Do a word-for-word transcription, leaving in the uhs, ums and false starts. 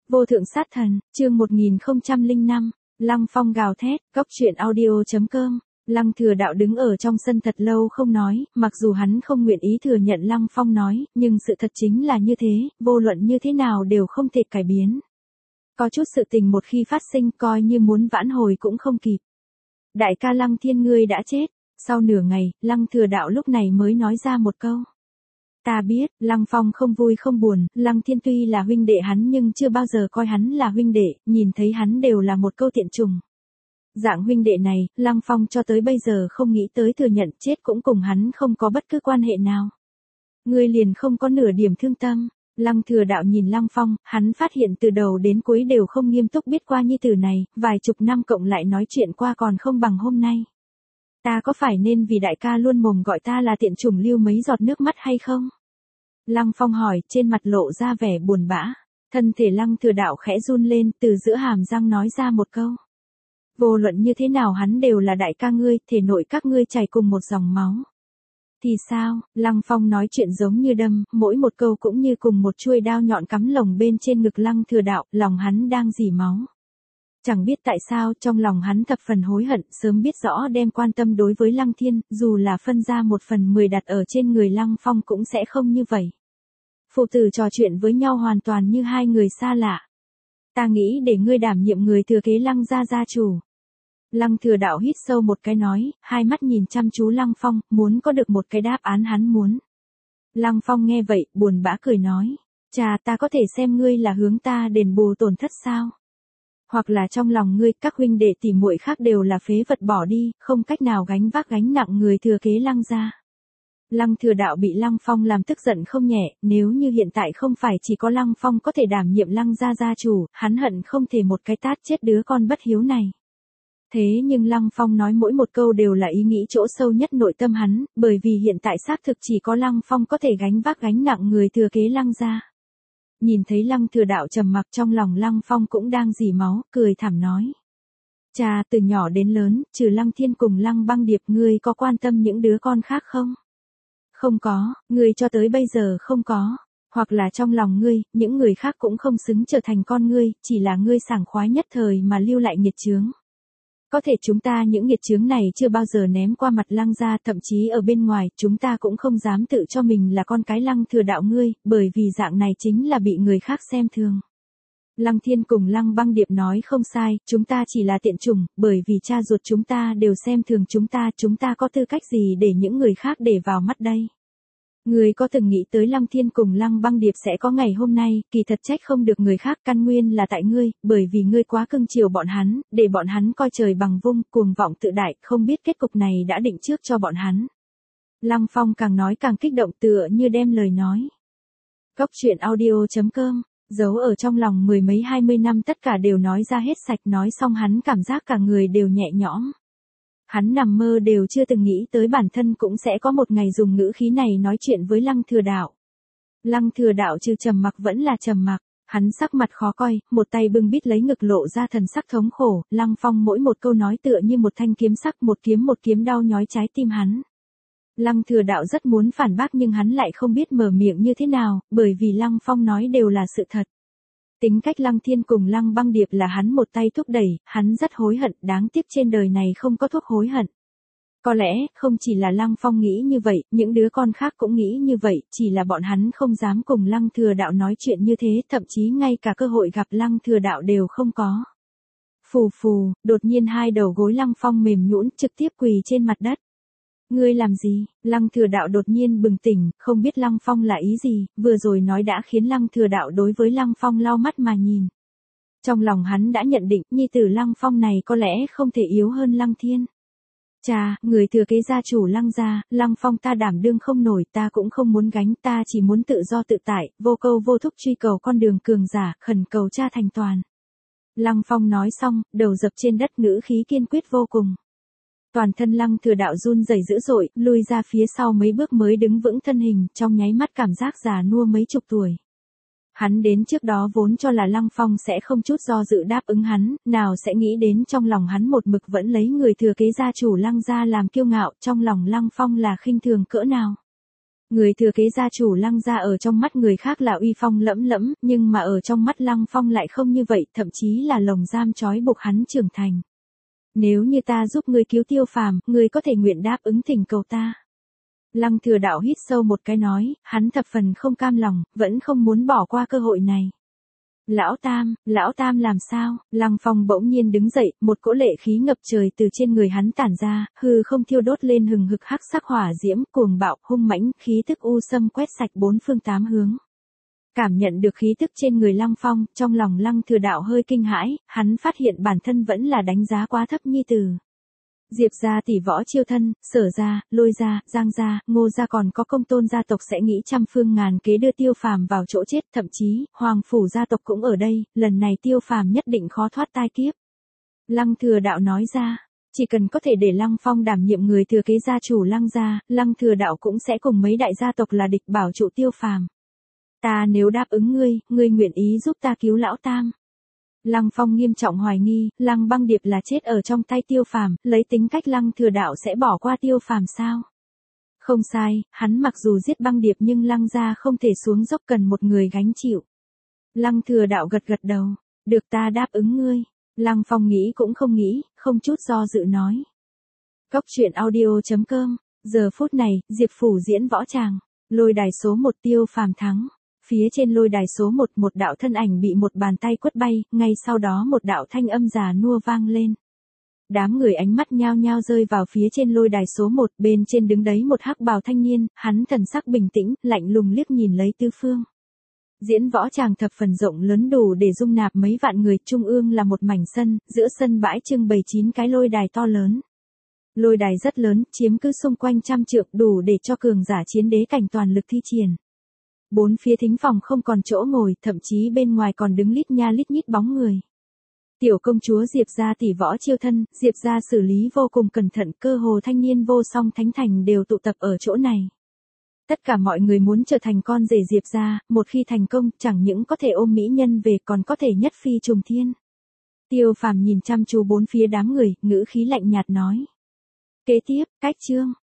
Vô thượng sát thần, chương một nghìn không trăm lẻ năm, Lăng Phong gào thét, cốc truyện audio chấm com. Lăng Thừa Đạo đứng ở trong sân thật lâu không nói, mặc dù hắn không nguyện ý thừa nhận Lăng Phong nói, nhưng sự thật chính là như thế, vô luận như thế nào đều không thể cải biến. Có chút sự tình một khi phát sinh coi như muốn vãn hồi cũng không kịp. Đại ca Lăng Thiên ngươi đã chết, sau nửa ngày, Lăng Thừa Đạo lúc này mới nói ra một câu. Ta biết, Lăng Phong không vui không buồn, Lăng Thiên tuy là huynh đệ hắn nhưng chưa bao giờ coi hắn là huynh đệ, nhìn thấy hắn đều là một câu tiện trùng. Dạng huynh đệ này, Lăng Phong cho tới bây giờ không nghĩ tới thừa nhận chết cũng cùng hắn không có bất cứ quan hệ nào. Ngươi liền không có nửa điểm thương tâm. Lăng Thừa Đạo nhìn Lăng Phong, hắn phát hiện từ đầu đến cuối đều không nghiêm túc biết qua nhi tử này, vài chục năm cộng lại nói chuyện qua còn không bằng hôm nay. Ta có phải nên vì đại ca luôn mồm gọi ta là tiện chủng lưu mấy giọt nước mắt hay không? Lăng Phong hỏi, trên mặt lộ ra vẻ buồn bã. Thân thể Lăng Thừa Đạo khẽ run lên, từ giữa hàm răng nói ra một câu. Vô luận như thế nào hắn đều là đại ca ngươi, thể nội các ngươi chảy cùng một dòng máu. Thì sao? Lăng Phong nói chuyện giống như đâm, mỗi một câu cũng như cùng một chuôi đao nhọn cắm lồng bên trên ngực Lăng Thừa Đạo, lòng hắn đang rỉ máu. Chẳng biết tại sao trong lòng hắn thập phần hối hận, sớm biết rõ đem quan tâm đối với Lăng Thiên, dù là phân ra một phần mười đặt ở trên người Lăng Phong cũng sẽ không như vậy. Phụ tử trò chuyện với nhau hoàn toàn như hai người xa lạ. Ta nghĩ để ngươi đảm nhiệm người thừa kế Lăng gia gia chủ. Lăng Thừa Đạo hít sâu một cái nói, hai mắt nhìn chăm chú Lăng Phong, muốn có được một cái đáp án hắn muốn. Lăng Phong nghe vậy, buồn bã cười nói, cha ta có thể xem ngươi là hướng ta đền bù tổn thất sao? Hoặc là trong lòng ngươi, các huynh đệ tỷ muội khác đều là phế vật bỏ đi, không cách nào gánh vác gánh nặng người thừa kế Lăng gia. Lăng Thừa Đạo bị Lăng Phong làm tức giận không nhẹ, nếu như hiện tại không phải chỉ có Lăng Phong có thể đảm nhiệm Lăng gia gia chủ, hắn hận không thể một cái tát chết đứa con bất hiếu này. Thế nhưng Lăng Phong nói mỗi một câu đều là ý nghĩ chỗ sâu nhất nội tâm hắn, bởi vì hiện tại xác thực chỉ có Lăng Phong có thể gánh vác gánh nặng người thừa kế Lăng gia. Nhìn thấy Lăng Thừa Đạo trầm mặc trong lòng Lăng Phong cũng đang rỉ máu, cười thảm nói. Cha, từ nhỏ đến lớn, trừ Lăng Thiên cùng Lăng Băng Điệp ngươi có quan tâm những đứa con khác không? Không có, ngươi cho tới bây giờ không có. Hoặc là trong lòng ngươi, những người khác cũng không xứng trở thành con ngươi, chỉ là ngươi sảng khoái nhất thời mà lưu lại nghiệt chướng. Có thể chúng ta những nghiệt chướng này chưa bao giờ ném qua mặt Lăng gia, thậm chí ở bên ngoài, chúng ta cũng không dám tự cho mình là con cái Lăng Thừa Đạo ngươi, bởi vì dạng này chính là bị người khác xem thường. Lăng Thiên cùng Lăng Băng Điệp nói không sai, chúng ta chỉ là tiện chủng, bởi vì cha ruột chúng ta đều xem thường chúng ta, chúng ta có tư cách gì để những người khác để vào mắt đây? Ngươi có từng nghĩ tới Lăng Thiên cùng Lăng Băng Điệp sẽ có ngày hôm nay, kỳ thật trách không được người khác, căn nguyên là tại ngươi, bởi vì ngươi quá cưng chiều bọn hắn, để bọn hắn coi trời bằng vung, cuồng vọng tự đại, không biết kết cục này đã định trước cho bọn hắn. Lăng Phong càng nói càng kích động tựa như đem lời nói. Cốc truyện audio chấm com, giấu ở trong lòng mười mấy hai mươi năm tất cả đều nói ra hết sạch, nói xong hắn cảm giác cả người đều nhẹ nhõm. Hắn nằm mơ đều chưa từng nghĩ tới bản thân cũng sẽ có một ngày dùng ngữ khí này nói chuyện với Lăng Thừa Đạo. Lăng Thừa Đạo trừ trầm mặc vẫn là trầm mặc, hắn sắc mặt khó coi, một tay bưng bít lấy ngực lộ ra thần sắc thống khổ, Lăng Phong mỗi một câu nói tựa như một thanh kiếm sắc, một kiếm một kiếm đau nhói trái tim hắn. Lăng Thừa Đạo rất muốn phản bác nhưng hắn lại không biết mở miệng như thế nào, bởi vì Lăng Phong nói đều là sự thật. Tính cách Lăng Thiên cùng Lăng Băng Điệp là hắn một tay thúc đẩy, hắn rất hối hận, đáng tiếc trên đời này không có thuốc hối hận. Có lẽ, không chỉ là Lăng Phong nghĩ như vậy, những đứa con khác cũng nghĩ như vậy, chỉ là bọn hắn không dám cùng Lăng Thừa Đạo nói chuyện như thế, thậm chí ngay cả cơ hội gặp Lăng Thừa Đạo đều không có. Phù phù, đột nhiên hai đầu gối Lăng Phong mềm nhũn, trực tiếp quỳ trên mặt đất. Ngươi làm gì? Lăng Thừa Đạo đột nhiên bừng tỉnh, không biết Lăng Phong là ý gì, vừa rồi nói đã khiến Lăng Thừa Đạo đối với Lăng Phong lau mắt mà nhìn. Trong lòng hắn đã nhận định, nhi tử Lăng Phong này có lẽ không thể yếu hơn Lăng Thiên. Cha, người thừa kế gia chủ Lăng gia, Lăng Phong ta đảm đương không nổi, ta cũng không muốn gánh, ta chỉ muốn tự do tự tại, vô câu vô thúc truy cầu con đường cường giả, khẩn cầu cha thành toàn. Lăng Phong nói xong, đầu dập trên đất, ngữ khí kiên quyết vô cùng. Toàn thân Lăng Thừa Đạo run rẩy dữ dội, lui ra phía sau mấy bước mới đứng vững thân hình, trong nháy mắt cảm giác già nua mấy chục tuổi. Hắn đến trước đó vốn cho là Lăng Phong sẽ không chút do dự đáp ứng hắn, nào sẽ nghĩ đến trong lòng hắn một mực vẫn lấy người thừa kế gia chủ Lăng gia làm kiêu ngạo, trong lòng Lăng Phong là khinh thường cỡ nào. Người thừa kế gia chủ Lăng gia ở trong mắt người khác là uy phong lẫm lẫm, nhưng mà ở trong mắt Lăng Phong lại không như vậy, thậm chí là lồng giam trói buộc hắn trưởng thành. Nếu như ta giúp ngươi cứu Tiêu Phàm, ngươi có thể nguyện đáp ứng thỉnh cầu ta. Lăng Thừa Đạo hít sâu một cái nói, hắn thập phần không cam lòng, vẫn không muốn bỏ qua cơ hội này. Lão Tam, Lão Tam làm sao? Lăng Phong bỗng nhiên đứng dậy, một cỗ lệ khí ngập trời từ trên người hắn tản ra, hư không thiêu đốt lên hừng hực hắc sắc hỏa diễm, cuồng bạo, hung mãnh, khí tức u xâm quét sạch bốn phương tám hướng. Cảm nhận được khí tức trên người Lăng Phong, trong lòng Lăng Thừa Đạo hơi kinh hãi, hắn phát hiện bản thân vẫn là đánh giá quá thấp nhi tử. Diệp gia tỷ võ chiêu thân, Sở gia, Lôi gia, Giang gia, Ngô gia còn có Công Tôn gia tộc sẽ nghĩ trăm phương ngàn kế đưa Tiêu Phàm vào chỗ chết, thậm chí, Hoàng phủ gia tộc cũng ở đây, lần này Tiêu Phàm nhất định khó thoát tai kiếp. Lăng Thừa Đạo nói ra, chỉ cần có thể để Lăng Phong đảm nhiệm người thừa kế gia chủ Lăng gia, Lăng Thừa Đạo cũng sẽ cùng mấy đại gia tộc là địch bảo trụ Tiêu Phàm. Ta nếu đáp ứng ngươi, ngươi nguyện ý giúp ta cứu Lão Tam. Lăng Phong nghiêm trọng hoài nghi, Lăng Băng Điệp là chết ở trong tay Tiêu Phàm, lấy tính cách Lăng Thừa Đạo sẽ bỏ qua Tiêu Phàm sao? Không sai, hắn mặc dù giết Băng Điệp nhưng Lăng gia không thể xuống dốc, cần một người gánh chịu. Lăng Thừa Đạo gật gật đầu, được, ta đáp ứng ngươi. Lăng Phong nghĩ cũng không nghĩ, không chút do dự nói. Cốc truyện audio chấm com, giờ phút này, Diệp phủ diễn võ tràng, lôi đài số một Tiêu Phàm thắng. Phía trên lôi đài số một, một đạo thân ảnh bị một bàn tay quất bay, ngay sau đó một đạo thanh âm già nua vang lên. Đám người ánh mắt nhao nhao rơi vào phía trên lôi đài số một, bên trên đứng đấy một hắc bào thanh niên, hắn thần sắc bình tĩnh, lạnh lùng liếc nhìn lấy tứ phương. Diễn võ tràng thập phần rộng lớn đủ để dung nạp mấy vạn người, trung ương là một mảnh sân, giữa sân bãi trưng bày chín cái lôi đài to lớn. Lôi đài rất lớn, chiếm cứ xung quanh trăm trượng, đủ để cho cường giả chiến đế cảnh toàn lực thi triển. Bốn phía thính phòng không còn chỗ ngồi, thậm chí bên ngoài còn đứng lít nha lít nhít bóng người. Tiểu công chúa Diệp gia tỷ võ chiêu thân, Diệp gia xử lý vô cùng cẩn thận, cơ hồ thanh niên vô song thánh thành đều tụ tập ở chỗ này. Tất cả mọi người muốn trở thành con rể Diệp gia, một khi thành công, chẳng những có thể ôm mỹ nhân về còn có thể nhất phi trùng thiên. Tiêu Phàm nhìn chăm chú bốn phía đám người, ngữ khí lạnh nhạt nói. Kế tiếp, cách chương.